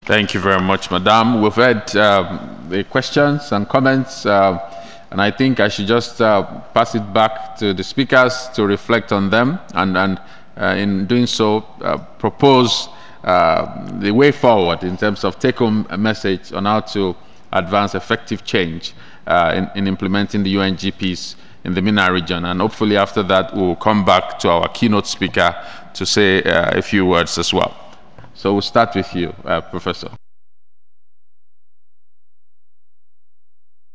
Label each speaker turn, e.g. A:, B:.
A: Thank you very much, Madam. We've heard the questions and comments, and I think I should just pass it back to the speakers to reflect on them, and in doing so, propose the way forward in terms of take-home message on how to advance effective change in implementing the UNGPs in the MENA region. And hopefully after that, we'll come back to our keynote speaker to say a few words as well. So we'll start with you, Professor.